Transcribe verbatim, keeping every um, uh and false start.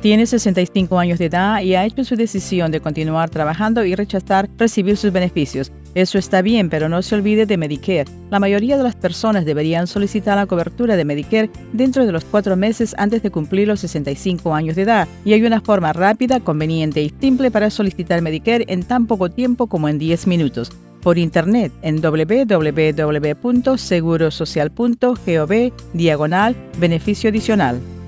Tiene sesenta y cinco años de edad y ha hecho su decisión de continuar trabajando y rechazar recibir sus beneficios. Eso está bien, pero no se olvide de Medicare. La mayoría de las personas deberían solicitar la cobertura de Medicare dentro de los cuatro meses antes de cumplir los sesenta y cinco años de edad. Y hay una forma rápida, conveniente y simple para solicitar Medicare en tan poco tiempo como en diez minutos. Por internet en w w w punto seguro social punto gov diagonal beneficio adicional.